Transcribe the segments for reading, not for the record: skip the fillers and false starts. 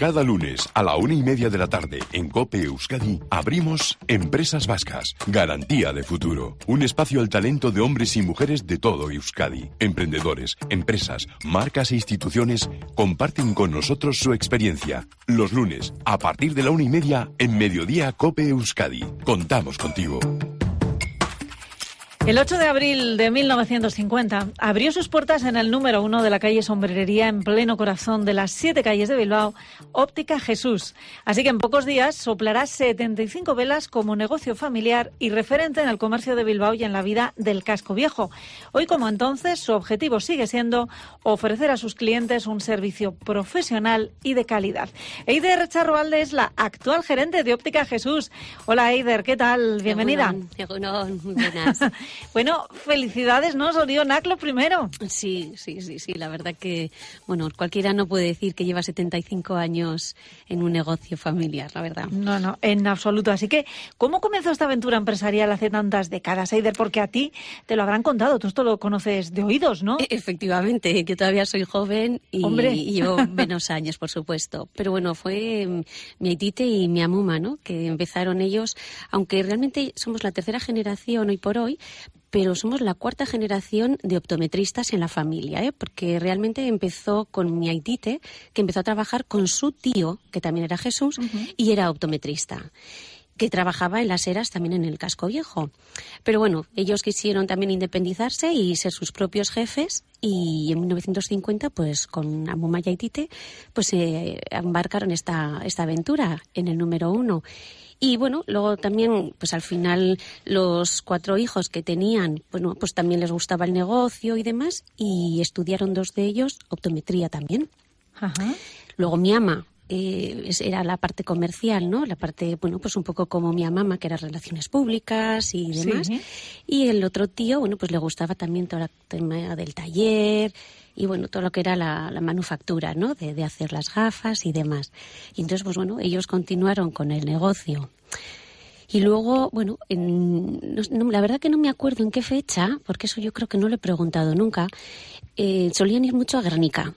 Cada lunes a la 1:30 de la tarde en COPE Euskadi abrimos Empresas Vascas, garantía de futuro. Un espacio al talento de hombres y mujeres de todo Euskadi. Emprendedores, empresas, marcas e instituciones comparten con nosotros su experiencia. Los lunes, a partir de la 1:30 en Mediodía COPE Euskadi. Contamos contigo. El 8 de abril de 1950 abrió sus puertas en el número 1 de la calle Sombrerería, en pleno corazón de las 7 calles de Bilbao, Óptica Jesús. Así que en pocos días soplará 75 velas como negocio familiar y referente en el comercio de Bilbao y en la vida del casco viejo. Hoy como entonces, su objetivo sigue siendo ofrecer a sus clientes un servicio profesional y de calidad. Eider Charroalde es la actual gerente de Óptica Jesús. Hola Eider, ¿qué tal? Bienvenida. Egunon, muy buenas. Bueno, felicidades, ¿no? Sorionak lo primero. Sí, la verdad que, bueno, cualquiera no puede decir que lleva 75 años en un negocio familiar, la verdad. No, en absoluto. Así que, ¿cómo comenzó esta aventura empresarial hace tantas décadas, Eider? Porque a ti te lo habrán contado, tú esto lo conoces de oídos, ¿no? Efectivamente, yo todavía soy joven y llevo menos años, por supuesto. Pero bueno, fue mi aitite y mi amuma, ¿no? Que empezaron ellos, aunque realmente somos la tercera generación hoy por hoy, pero somos la cuarta generación de optometristas en la familia, porque realmente empezó con mi aitite, que empezó a trabajar con su tío, que también era Jesús, y era optometrista, que trabajaba en las eras también en el casco viejo. Pero bueno, ellos quisieron también independizarse y ser sus propios jefes, y en 1950, pues con Amuma y Aitite, pues embarcaron esta aventura en el número 1. Y bueno, luego también, pues al final, los 4 hijos que tenían, bueno, pues también les gustaba el negocio y demás, y estudiaron 2 de ellos optometría también. Ajá. Luego mi ama era la parte comercial, ¿no? La parte, bueno, pues un poco como mi mamá, que era relaciones públicas y demás. Sí. Y el otro tío, bueno, pues le gustaba también todo el tema del taller y, bueno, todo lo que era la manufactura, ¿no? De hacer las gafas y demás. Y entonces, pues bueno, ellos continuaron con el negocio. Y luego, bueno, la verdad que no me acuerdo en qué fecha, porque eso yo creo que no lo he preguntado nunca, solían ir mucho a Guernica.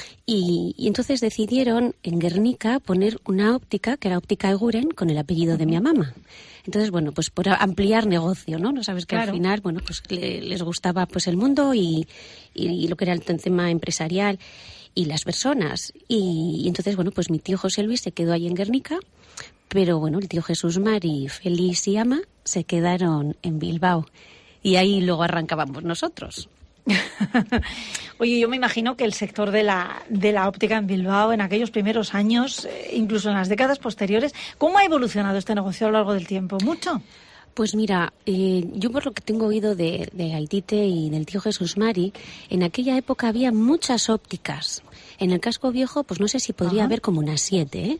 Y entonces decidieron en Guernica poner una óptica, que era Óptica Eguren, con el apellido de mi mamá. Entonces, bueno, pues por ampliar negocio, ¿no? No sabes que claro. Al final, bueno, pues les gustaba pues el mundo y lo que era el tema empresarial y las personas. Y entonces, bueno, pues mi tío José Luis se quedó ahí en Guernica, pero bueno, el tío Jesús Mari, Félix y Ama se quedaron en Bilbao. Y ahí luego arrancábamos nosotros. Oye, yo me imagino que el sector de la óptica en Bilbao en aquellos primeros años, incluso en las décadas posteriores, ¿cómo ha evolucionado este negocio a lo largo del tiempo? ¿Mucho? Pues mira, yo por lo que tengo oído de Aitite y del tío Jesús Mari, en aquella época había muchas ópticas. En el casco viejo, pues no sé si podría haber como unas 7,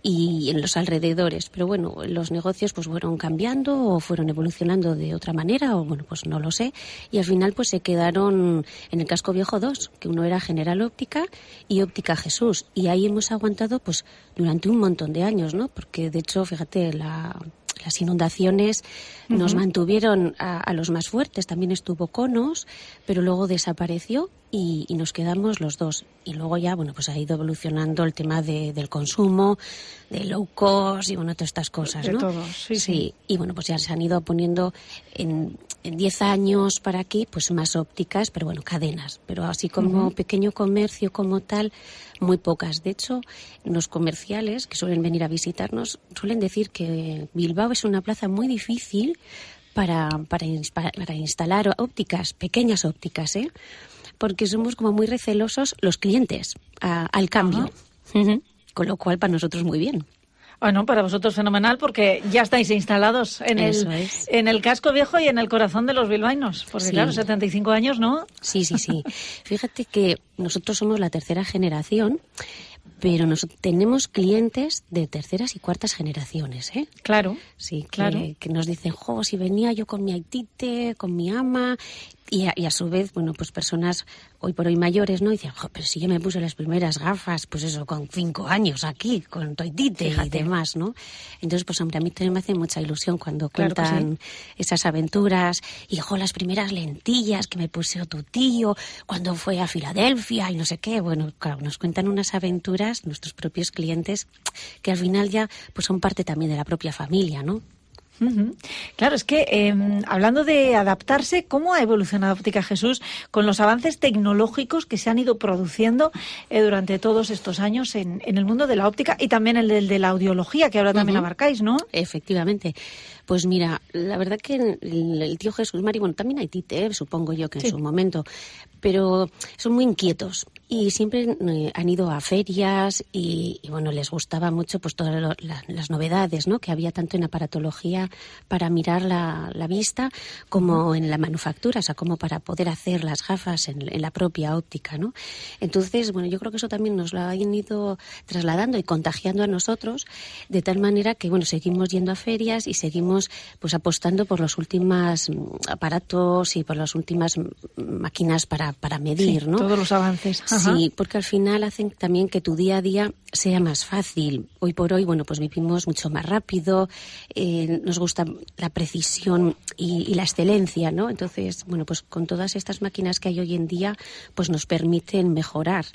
y en los alrededores. Pero bueno, los negocios pues fueron cambiando o fueron evolucionando de otra manera, o bueno, pues no lo sé. Y al final pues se quedaron en el casco viejo 2, que uno era General Óptica y Óptica Jesús. Y ahí hemos aguantado pues durante un montón de años, ¿no? Porque de hecho, fíjate, las inundaciones nos mantuvieron a los más fuertes. También estuvo Conos, pero luego desapareció y nos quedamos los 2. Y luego ya, bueno, pues ha ido evolucionando el tema del consumo, de low cost y, bueno, todas estas cosas, ¿no? De todo, sí. Y, bueno, pues ya se han ido poniendo en 10 años para aquí, pues más ópticas, pero bueno, cadenas. Pero así como pequeño comercio como tal, muy pocas. De hecho, los comerciales que suelen venir a visitarnos suelen decir que Bilbao es una plaza muy difícil para instalar ópticas, pequeñas ópticas, porque somos como muy recelosos los clientes al cambio. Con lo cual, para nosotros muy bien. Bueno, para vosotros fenomenal, porque ya estáis instalados en el casco viejo y en el corazón de los bilbaínos. Porque claro, 75 años, ¿no? Sí. Fíjate que nosotros somos la tercera generación, pero tenemos clientes de terceras y cuartas generaciones, ¿eh? Claro. Sí, claro. Que nos dicen, si venía yo con mi aitite, con mi ama, y a su vez, bueno, pues personas hoy por hoy mayores, ¿no? Y dicen, pero si yo me puse las primeras gafas, pues eso, con 5 años aquí, con tu aitite y demás, ¿no? Entonces, pues hombre, a mí también me hace mucha ilusión cuando cuentan esas aventuras, y las primeras lentillas que me puso tu tío cuando fue a Filadelfia y no sé qué. Bueno, claro, nos cuentan unas aventuras criaturas, nuestros propios clientes, que al final ya pues son parte también de la propia familia, ¿no? Uh-huh. Claro, es que hablando de adaptarse, ¿cómo ha evolucionado Óptica Jesús con los avances tecnológicos que se han ido produciendo durante todos estos años en el mundo de la óptica y también el de la audiología, que ahora también abarcáis, ¿no? Efectivamente. Pues mira, la verdad que el tío Jesús Mari, bueno, también hay Tite, supongo yo que en su momento, pero son muy inquietos y siempre han ido a ferias y bueno, les gustaba mucho pues todas las novedades, ¿no?, que había tanto en aparatología para mirar la vista como en la manufactura, o sea, como para poder hacer las gafas en la propia óptica, ¿no? Entonces, bueno, yo creo que eso también nos lo han ido trasladando y contagiando a nosotros, de tal manera que, bueno, seguimos yendo a ferias y seguimos pues apostando por los últimos aparatos y por las últimas máquinas para medir, ¿no? Todos los avances. Ajá. Sí, porque al final hacen también que tu día a día sea más fácil. Hoy por hoy, bueno, pues vivimos mucho más rápido, nos gusta la precisión y la excelencia, ¿no? Entonces, bueno, pues con todas estas máquinas que hay hoy en día, pues nos permiten mejorar.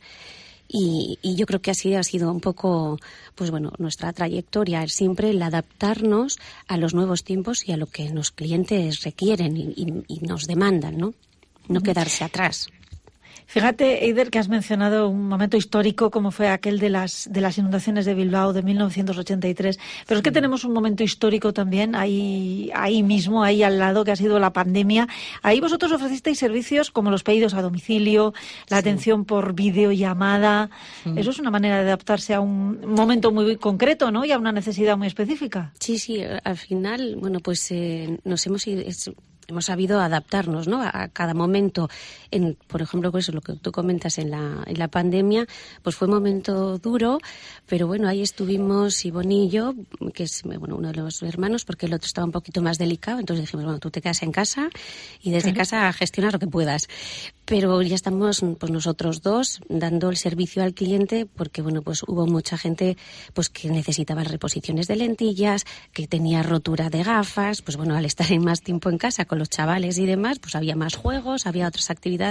Y yo creo que así ha sido un poco, pues bueno, nuestra trayectoria, siempre el adaptarnos a los nuevos tiempos y a lo que los clientes requieren y nos demandan, ¿no? No quedarse atrás. Fíjate, Eider, que has mencionado un momento histórico como fue aquel de las inundaciones de Bilbao de 1983, pero es que tenemos un momento histórico también ahí mismo, ahí al lado, que ha sido la pandemia. Ahí vosotros ofrecisteis servicios como los pedidos a domicilio, la atención por videollamada. Eso es una manera de adaptarse a un momento muy concreto, ¿no?, y a una necesidad muy específica. Sí, al final, bueno, pues nos hemos sabido adaptarnos, ¿no?, a cada momento. Por ejemplo, pues lo que tú comentas en la pandemia, pues fue un momento duro, pero bueno, ahí estuvimos Ivonne y yo, que es uno de los hermanos, porque el otro estaba un poquito más delicado, entonces dijimos, bueno, tú te quedas en casa y desde casa gestionas lo que puedas. Pero ya estamos pues nosotros dos dando el servicio al cliente, porque bueno, pues hubo mucha gente pues que necesitaba reposiciones de lentillas, que tenía rotura de gafas, pues bueno, al estar más tiempo en casa con los chavales y demás, pues había más juegos, había otras actividades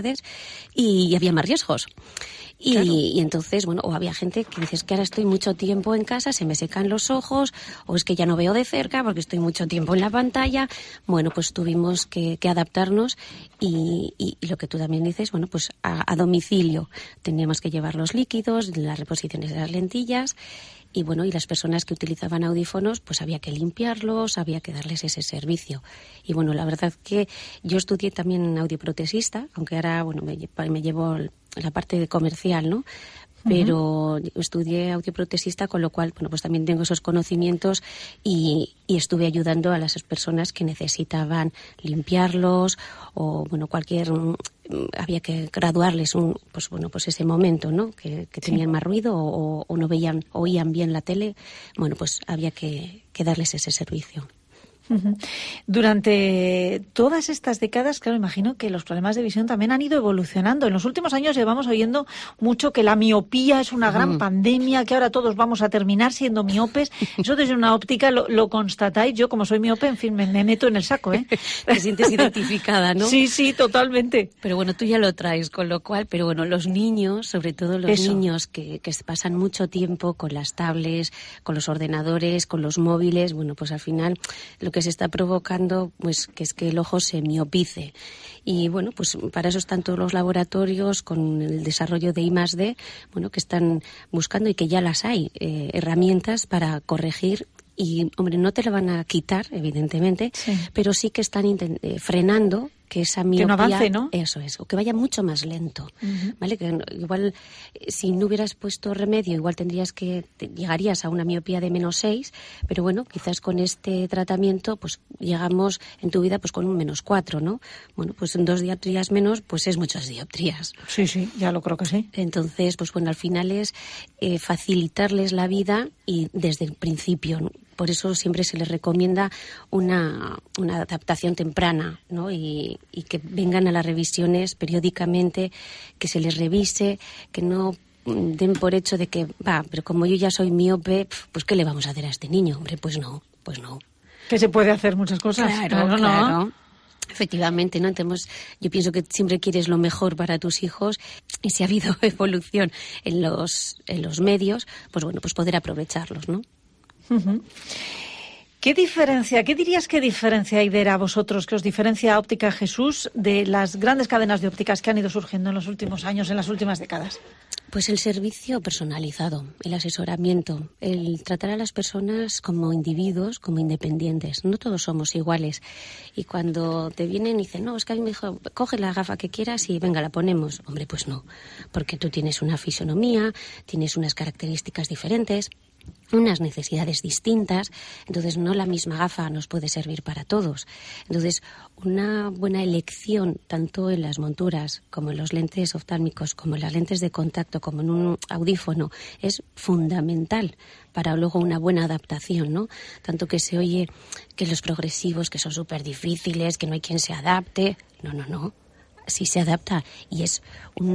y había más riesgos. Y entonces, bueno, o había gente que dices que ahora estoy mucho tiempo en casa, se me secan los ojos, o es que ya no veo de cerca porque estoy mucho tiempo en la pantalla. Bueno, pues tuvimos que adaptarnos y lo que tú también dices, bueno, pues a domicilio. Teníamos que llevar los líquidos, las reposiciones de las lentillas. Y bueno, y las personas que utilizaban audífonos, pues había que limpiarlos, había que darles ese servicio. Y bueno, la verdad que yo estudié también audioprotesista, aunque ahora, bueno, me llevo la parte de comercial, ¿no? Pero estudié audioprotesista, con lo cual, bueno, pues también tengo esos conocimientos y estuve ayudando a las personas que necesitaban limpiarlos o, bueno, había que graduarles pues ese momento, ¿no? Que tenían más ruido o no oían bien la tele. Bueno, pues había que darles ese servicio. Durante todas estas décadas, claro, imagino que los problemas de visión también han ido evolucionando. En los últimos años llevamos oyendo mucho que la miopía es una gran pandemia, que ahora todos vamos a terminar siendo miopes. Eso desde una óptica lo constatáis. Yo, como soy miope, en fin, me meto en el saco, ¿eh? Te sientes identificada, ¿no? Sí, totalmente. Pero bueno, tú ya lo traes, con lo cual, pero bueno, los niños, sobre todo los niños que pasan mucho tiempo con las tablets, con los ordenadores, con los móviles, bueno, pues al final lo que se está provocando pues que es que el ojo se miopice. Y bueno, pues para eso están todos los laboratorios con el desarrollo de I+D, bueno, que están buscando y que ya las hay, herramientas para corregir. Y, hombre, no te lo van a quitar, evidentemente, pero sí que están frenando que esa miopía... Que no avance, ¿no? Eso es, o que vaya mucho más lento, ¿vale? Que igual, si no hubieras puesto remedio, igual llegarías a una miopía de -6, pero bueno, quizás con este tratamiento, pues llegamos en tu vida pues con un -4, ¿no? Bueno, pues en 2 dioptrías menos, pues es muchas dioptrías. Sí, ya lo creo que sí. Entonces, pues bueno, al final es facilitarles la vida y desde el principio, ¿no? Por eso siempre se les recomienda una adaptación temprana, ¿no? Y que vengan a las revisiones periódicamente, que se les revise, que no den por hecho de que, pero como yo ya soy miope, pues ¿qué le vamos a hacer a este niño? Hombre, pues no. Que se puede hacer muchas cosas. Claro. Efectivamente, ¿no? Entonces, yo pienso que siempre quieres lo mejor para tus hijos y si ha habido evolución en los medios, pues bueno, pues poder aprovecharlos, ¿no? Uh-huh. ¿Qué dirías que diferencia, Aidera, a vosotros, que os diferencia a Óptica Jesús de las grandes cadenas de ópticas que han ido surgiendo en los últimos años, en las últimas décadas? Pues el servicio personalizado, el asesoramiento, el tratar a las personas como individuos, como independientes. No todos somos iguales. Y cuando te vienen y dicen, no, es que a mí me dijo, coge la gafa que quieras y venga, la ponemos. Hombre, pues no, porque tú tienes una fisonomía, tienes unas características diferentes, unas necesidades distintas, entonces no la misma gafa nos puede servir para todos. Entonces, una buena elección, tanto en las monturas como en los lentes oftálmicos, como en las lentes de contacto, como en un audífono, es fundamental para luego una buena adaptación, ¿no? Tanto que se oye que los progresivos, que son súper difíciles, que no hay quien se adapte. No. Sí se adapta y es un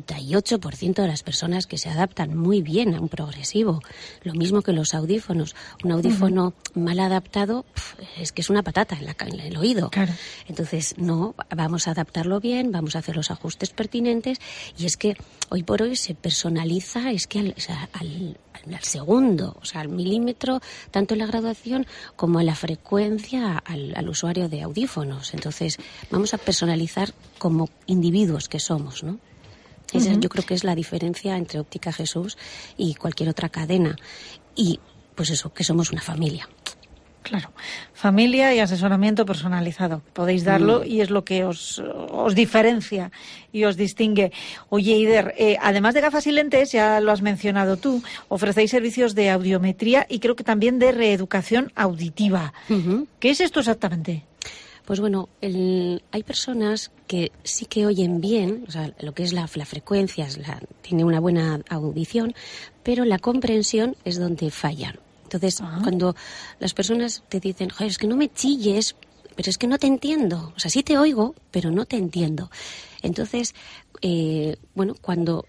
98% de las personas que se adaptan muy bien a un progresivo. Lo mismo que los audífonos. Un audífono mal adaptado es que es una patata en el oído. Claro. Entonces, no, vamos a adaptarlo bien, vamos a hacer los ajustes pertinentes y es que hoy por hoy se personaliza, es que al segundo, o sea, al milímetro, tanto en la graduación como en la frecuencia al usuario de audífonos. Entonces, vamos a personalizar como individuos que somos, ¿no? Esa yo creo que es la diferencia entre Óptica Jesús y cualquier otra cadena. Y, pues eso, que somos una familia. Claro, familia y asesoramiento personalizado. Podéis darlo y es lo que os diferencia y os distingue. Oye, Eider, además de gafas y lentes, ya lo has mencionado tú, ofrecéis servicios de audiometría y creo que también de reeducación auditiva. ¿Qué es esto exactamente? Pues bueno, hay personas que sí que oyen bien, o sea, lo que es la frecuencia, tiene una buena audición, pero la comprensión es donde fallan. Entonces, cuando las personas te dicen, joder, es que no me chilles, pero es que no te entiendo. O sea, sí te oigo, pero no te entiendo. Entonces, bueno, cuando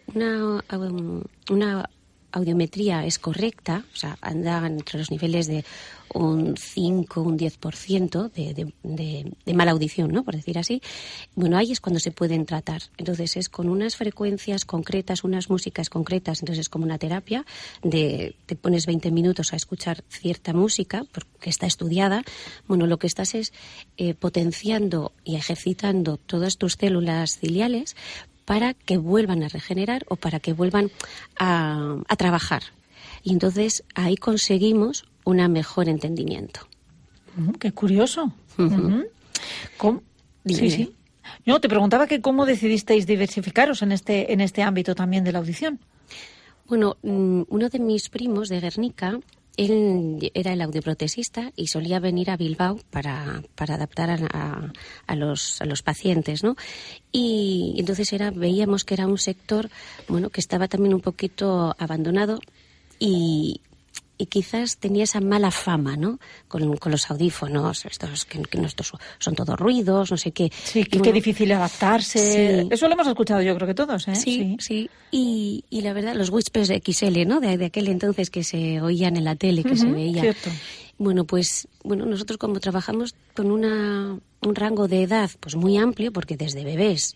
una audiometría es correcta, o sea, anda entre los niveles de un 5, un 10% de mala audición, ¿no? Por decir así. Bueno, ahí es cuando se pueden tratar. Entonces es con unas frecuencias concretas, unas músicas concretas. Entonces es como una terapia te pones 20 minutos a escuchar cierta música porque está estudiada. Bueno, lo que estás es potenciando y ejercitando todas tus células ciliales para que vuelvan a regenerar o para que vuelvan a trabajar. Y entonces ahí conseguimos un mejor entendimiento. ¡Qué curioso! ¿Cómo? Dime. Sí. No, te preguntaba que cómo decidisteis diversificaros en este ámbito también de la audición. Bueno, uno de mis primos de Guernica, él era el audioprotesista y solía venir a Bilbao para adaptar a los pacientes, ¿no? Y entonces veíamos que era un sector, bueno, que estaba también un poquito abandonado y quizás tenía esa mala fama, ¿no? Con los audífonos, estos que estos son todos ruidos, no sé qué. Sí, que qué difícil adaptarse. Sí. Eso lo hemos escuchado yo creo que todos, ¿eh? Sí. Y la verdad, los Whispers XL, ¿no? De aquel entonces que se oían en la tele, que se veía. Cierto. Bueno, pues nosotros como trabajamos con un rango de edad pues muy amplio, porque desde bebés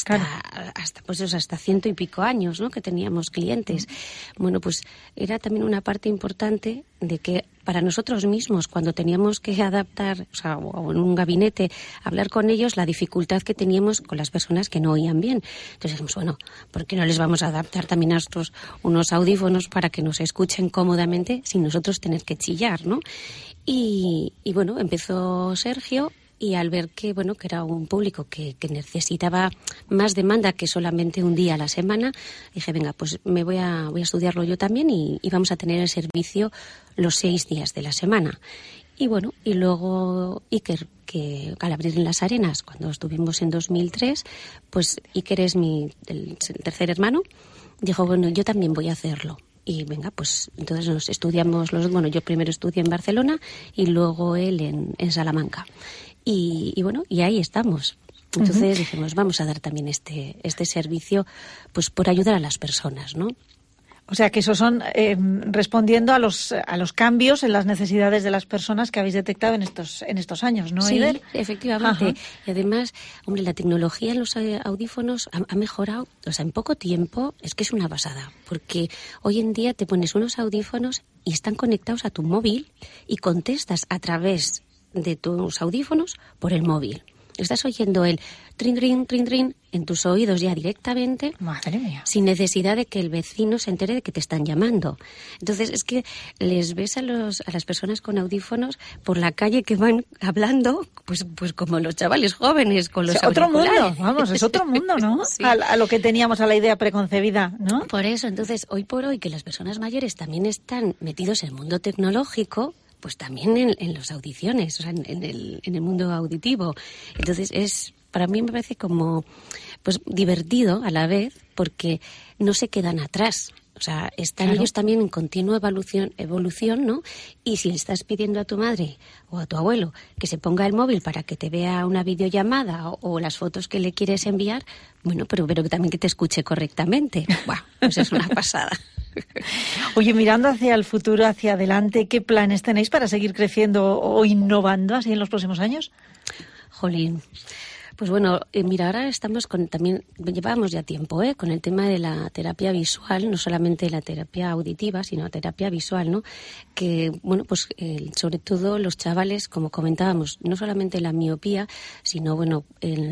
hasta 100 y pico años, ¿no? Que teníamos clientes. Bueno, pues era también una parte importante de que para nosotros mismos, cuando teníamos que adaptar, o en un gabinete, hablar con ellos, la dificultad que teníamos con las personas que no oían bien. Entonces dijimos, bueno, ¿por qué no les vamos a adaptar también a unos audífonos para que nos escuchen cómodamente sin nosotros tener que chillar, ¿no? Y bueno, empezó Sergio. Y al ver que era un público que necesitaba más demanda que solamente un día a la semana, dije, venga, pues me voy a estudiarlo yo también y vamos a tener el servicio los 6 días de la semana. Y bueno, y luego Iker, que al abrir en Las Arenas, cuando estuvimos en 2003, pues Iker es el tercer hermano, dijo, bueno, yo también voy a hacerlo. Y venga, pues entonces nos estudiamos yo primero estudié en Barcelona y luego él en Salamanca. Y bueno, y ahí estamos. Entonces dijimos, vamos a dar también este servicio pues por ayudar a las personas, ¿no? O sea que esos son respondiendo a los cambios en las necesidades de las personas que habéis detectado en estos años, ¿no, Eider? Sí, efectivamente. Ajá. Y además, hombre, la tecnología en los audífonos ha mejorado, o sea, en poco tiempo es que es una pasada, porque hoy en día te pones unos audífonos y están conectados a tu móvil y contestas a través de tus audífonos por el móvil. Estás oyendo el trin, trin, trin, trin en tus oídos ya directamente. Madre mía. Sin necesidad de que el vecino se entere de que te están llamando. Entonces, es que les ves a las personas con audífonos por la calle que van hablando, pues como los chavales jóvenes con los otro auriculares. mundo, vamos, es otro mundo, ¿no? Sí. A lo que teníamos, a la idea preconcebida, ¿no? Por eso, entonces, hoy por hoy, que las personas mayores también están metidos en el mundo tecnológico, pues también en las audiciones, o sea, en el mundo auditivo. Entonces, para mí me parece como pues divertido a la vez, porque no se quedan atrás. O sea, están ellos también en continua evolución, ¿no? Y si le estás pidiendo a tu madre o a tu abuelo que se ponga el móvil para que te vea una videollamada o las fotos que le quieres enviar, bueno, pero que también que te escuche correctamente. Buah, pues es una pasada. Oye, mirando hacia el futuro, hacia adelante, ¿qué planes tenéis para seguir creciendo o innovando así en los próximos años? Jolín. Pues bueno, mira, ahora estamos llevábamos ya tiempo, con el tema de la terapia visual, no solamente la terapia auditiva, sino la terapia visual, ¿no? Que, bueno, pues sobre todo los chavales, como comentábamos, no solamente la miopía, sino, bueno,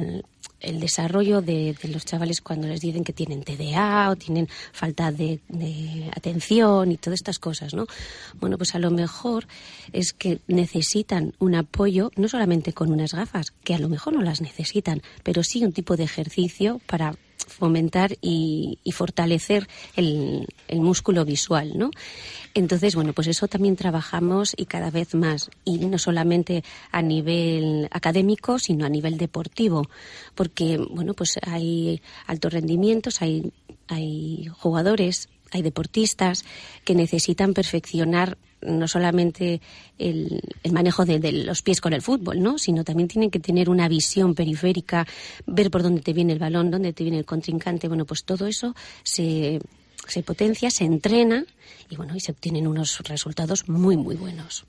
el desarrollo de los chavales cuando les dicen que tienen TDA o tienen falta de atención y todas estas cosas, ¿no? Bueno, pues a lo mejor es que necesitan un apoyo, no solamente con unas gafas, que a lo mejor no las necesitan, pero sí un tipo de ejercicio para fomentar y fortalecer el músculo visual, ¿no? Entonces, bueno, pues eso también trabajamos y cada vez más, y no solamente a nivel académico, sino a nivel deportivo, porque, bueno, pues hay altos rendimientos, hay jugadores, hay deportistas que necesitan perfeccionar no solamente el manejo de los pies con el fútbol, ¿no? Sino también tienen que tener una visión periférica, ver por dónde te viene el balón, dónde te viene el contrincante. Bueno, pues todo eso se potencia, se entrena y bueno, y se obtienen unos resultados muy, muy buenos.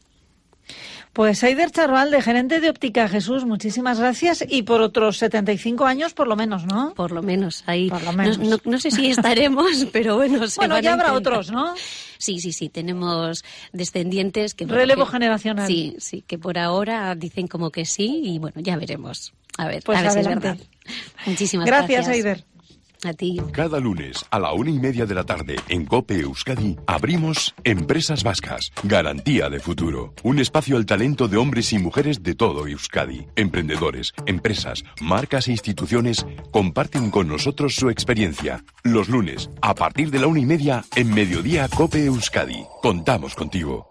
Pues Eider Charroalde, gerente de Óptica Jesús, muchísimas gracias, y por otros 75 años por lo menos, ¿no? Por lo menos, ahí. Por lo menos. No sé si estaremos, pero bueno, bueno, ya habrá otros, ¿no? Sí, tenemos descendientes que... Relevo generacional. Sí, que por ahora dicen como que sí y bueno, ya veremos. A ver pues si es verdad. Muchísimas gracias. Gracias, Eider. A ti. Cada lunes a la 1:30 de la tarde en COPE Euskadi abrimos Empresas Vascas, garantía de futuro. Un espacio al talento de hombres y mujeres de todo Euskadi. Emprendedores, empresas, marcas e instituciones comparten con nosotros su experiencia. Los lunes, a partir de la 1:30 en Mediodía COPE Euskadi. Contamos contigo.